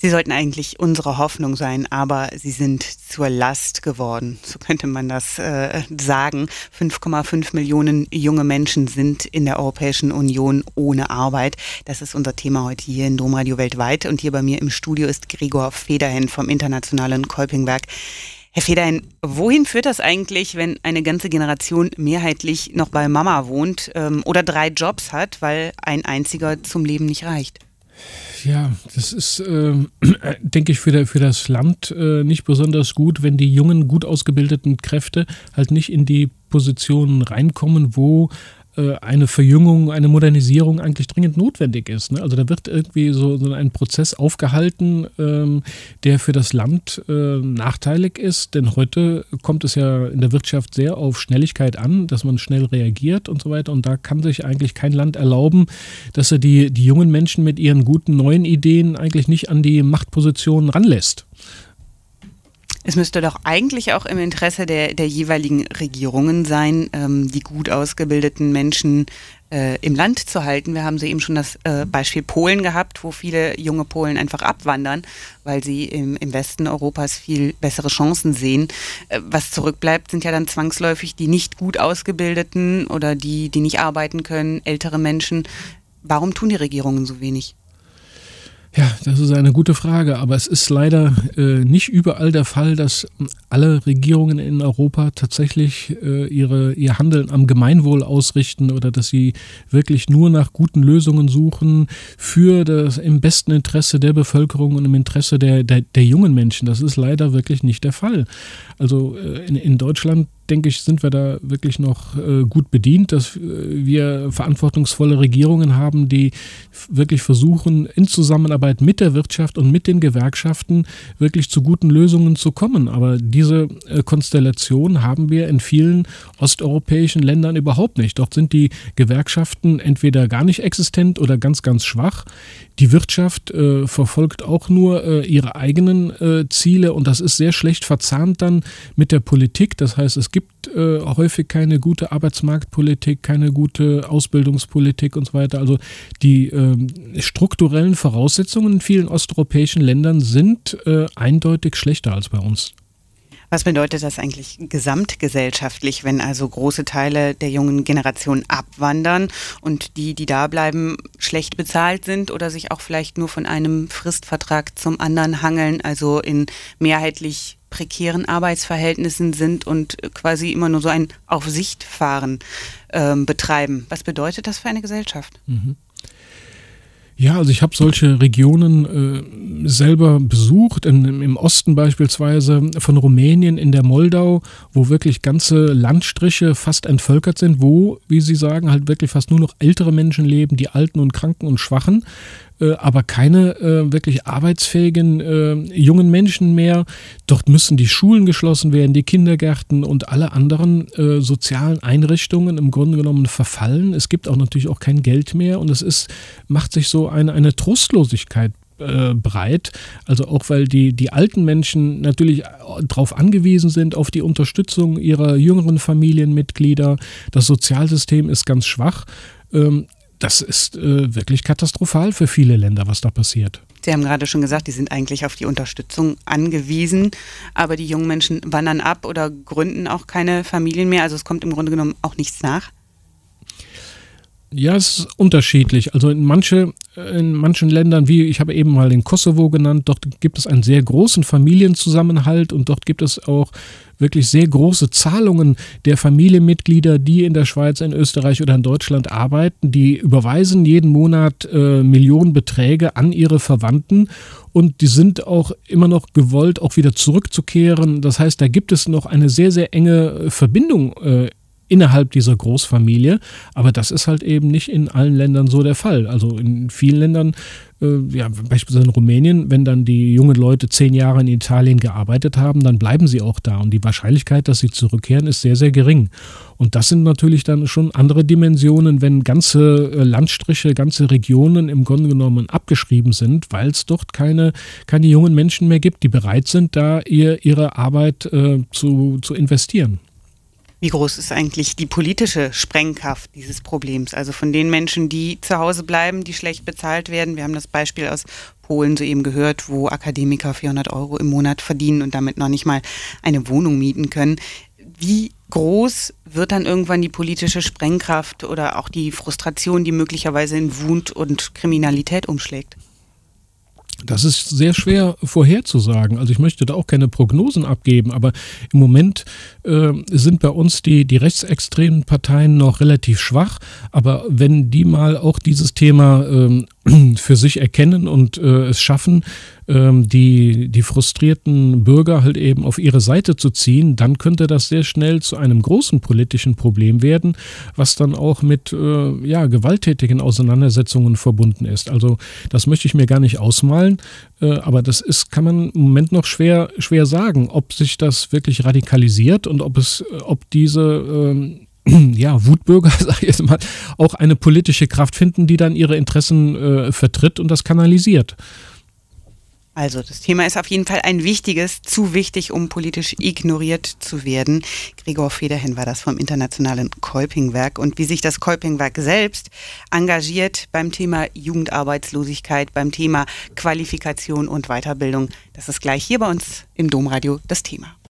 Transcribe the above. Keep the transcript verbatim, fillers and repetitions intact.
Sie sollten eigentlich unsere Hoffnung sein, aber sie sind zur Last geworden. So könnte man das äh, sagen. fünf Komma fünf Millionen junge Menschen sind in der Europäischen Union ohne Arbeit. Das ist unser Thema heute hier in Domradio weltweit. Und hier bei mir im Studio ist Gregor Federhen vom Internationalen Kolpingwerk. Herr Federhen, wohin führt das eigentlich, wenn eine ganze Generation mehrheitlich noch bei Mama wohnt ähm, oder drei Jobs hat, weil ein einziger zum Leben nicht reicht? Ja, das ist, äh, denke ich, für, der, für das Land äh, nicht besonders gut, wenn die jungen, gut ausgebildeten Kräfte halt nicht in die Positionen reinkommen, wo äh, eine Verjüngung, eine Modernisierung eigentlich dringend notwendig ist. Ne? Also da wird irgendwie so, so ein Prozess aufgehalten, ähm, der für das Land äh, nachteilig ist, denn heute kommt es ja in der Wirtschaft sehr auf Schnelligkeit an, dass man schnell reagiert und so weiter, und da kann sich eigentlich kein Land erlauben, dass er die, die jungen Menschen mit ihren guten neuen Ideen eigentlich nicht an die Machtpositionen ranlässt. Es müsste doch eigentlich auch im Interesse der, der jeweiligen Regierungen sein, ähm, die gut ausgebildeten Menschen äh, im Land zu halten. Wir haben so eben schon das äh, Beispiel Polen gehabt, wo viele junge Polen einfach abwandern, weil sie im, im Westen Europas viel bessere Chancen sehen. Äh, was zurückbleibt, sind ja dann zwangsläufig die nicht gut ausgebildeten oder die, die nicht arbeiten können, ältere Menschen. Warum tun die Regierungen so wenig? Ja, das ist eine gute Frage, aber es ist leider äh, nicht überall der Fall, dass alle Regierungen in Europa tatsächlich äh, ihre, ihr Handeln am Gemeinwohl ausrichten oder dass sie wirklich nur nach guten Lösungen suchen für das im besten Interesse der Bevölkerung und im Interesse der, der, der jungen Menschen. Das ist leider wirklich nicht der Fall. Also äh, in, in Deutschland, denke ich, sind wir da wirklich noch äh, gut bedient, dass äh, wir verantwortungsvolle Regierungen haben, die f- wirklich versuchen, in Zusammenarbeit mit der Wirtschaft und mit den Gewerkschaften wirklich zu guten Lösungen zu kommen. Aber diese äh, Konstellation haben wir in vielen osteuropäischen Ländern überhaupt nicht. Dort sind die Gewerkschaften entweder gar nicht existent oder ganz, ganz schwach. Die Wirtschaft äh, verfolgt auch nur äh, ihre eigenen äh, Ziele, und das ist sehr schlecht verzahnt dann mit der Politik. Das heißt, es gibt äh, häufig keine gute Arbeitsmarktpolitik, keine gute Ausbildungspolitik und so weiter. Also die äh, strukturellen Voraussetzungen in vielen osteuropäischen Ländern sind äh, eindeutig schlechter als bei uns. Was bedeutet das eigentlich gesamtgesellschaftlich, wenn also große Teile der jungen Generation abwandern und die, die da bleiben, schlecht bezahlt sind oder sich auch vielleicht nur von einem Fristvertrag zum anderen hangeln, also in mehrheitlich prekären Arbeitsverhältnissen sind und quasi immer nur so ein Auf-Sicht-Fahren äh, betreiben? Was bedeutet das für eine Gesellschaft? Mhm. Ja, also ich habe solche Regionen äh, selber besucht, in, im Osten beispielsweise von Rumänien, in der Moldau, wo wirklich ganze Landstriche fast entvölkert sind, wo, wie Sie sagen, halt wirklich fast nur noch ältere Menschen leben, die Alten und Kranken und Schwachen, äh, aber keine äh, wirklich arbeitsfähigen äh, jungen Menschen mehr. Dort müssen die Schulen geschlossen werden, die Kindergärten und alle anderen äh, sozialen Einrichtungen im Grunde genommen verfallen. Es gibt auch natürlich auch kein Geld mehr, und es ist, macht sich so eine, eine Trostlosigkeit äh, breit. Also auch, weil die, die alten Menschen natürlich darauf angewiesen sind, auf die Unterstützung ihrer jüngeren Familienmitglieder. Das Sozialsystem ist ganz schwach. Ähm, das ist äh, wirklich katastrophal für viele Länder, was da passiert. Sie haben gerade schon gesagt, die sind eigentlich auf die Unterstützung angewiesen, aber die jungen Menschen wandern ab oder gründen auch keine Familien mehr. Also es kommt im Grunde genommen auch nichts nach. Ja, es ist unterschiedlich. Also in, manche, in manchen Ländern, wie ich habe eben mal den Kosovo genannt, dort gibt es einen sehr großen Familienzusammenhalt, und dort gibt es auch wirklich sehr große Zahlungen der Familienmitglieder, die in der Schweiz, in Österreich oder in Deutschland arbeiten. Die überweisen jeden Monat äh, Millionenbeträge an ihre Verwandten, und die sind auch immer noch gewollt, auch wieder zurückzukehren. Das heißt, da gibt es noch eine sehr, sehr enge Verbindung äh, innerhalb dieser Großfamilie, aber das ist halt eben nicht in allen Ländern so der Fall. Also in vielen Ländern, äh, ja, beispielsweise in Rumänien, wenn dann die jungen Leute zehn Jahre in Italien gearbeitet haben, dann bleiben sie auch da, und die Wahrscheinlichkeit, dass sie zurückkehren, ist sehr, sehr gering. Und das sind natürlich dann schon andere Dimensionen, wenn ganze äh, Landstriche, ganze Regionen im Grunde genommen abgeschrieben sind, weil es dort keine, keine jungen Menschen mehr gibt, die bereit sind, da ihr, ihre Arbeit äh, zu, zu investieren. Wie groß ist eigentlich die politische Sprengkraft dieses Problems? Also von den Menschen, die zu Hause bleiben, die schlecht bezahlt werden. Wir haben das Beispiel aus Polen soeben gehört, wo Akademiker vierhundert Euro im Monat verdienen und damit noch nicht mal eine Wohnung mieten können. Wie groß wird dann irgendwann die politische Sprengkraft oder auch die Frustration, die möglicherweise in Wut und Kriminalität umschlägt? Das ist sehr schwer vorherzusagen. Also ich möchte da auch keine Prognosen abgeben, aber im Moment äh, sind bei uns die, die rechtsextremen Parteien noch relativ schwach. Aber wenn die mal auch dieses Thema äh, für sich erkennen und äh, es schaffen, äh, die, die frustrierten Bürger halt eben auf ihre Seite zu ziehen, dann könnte das sehr schnell zu einem großen politischen Problem werden, was dann auch mit äh, ja, gewalttätigen Auseinandersetzungen verbunden ist. Also das möchte ich mir gar nicht ausmalen, äh, aber das ist, kann man im Moment noch schwer, schwer sagen, ob sich das wirklich radikalisiert und ob es, ob diese äh, ja, Wutbürger, sag ich jetzt mal, auch eine politische Kraft finden, die dann ihre Interessen äh, vertritt und das kanalisiert. Also das Thema ist auf jeden Fall ein wichtiges, zu wichtig, um politisch ignoriert zu werden. Gregor Federhen war das vom Internationalen Kolpingwerk. Und wie sich das Kolpingwerk selbst engagiert beim Thema Jugendarbeitslosigkeit, beim Thema Qualifikation und Weiterbildung, das ist gleich hier bei uns im Domradio das Thema.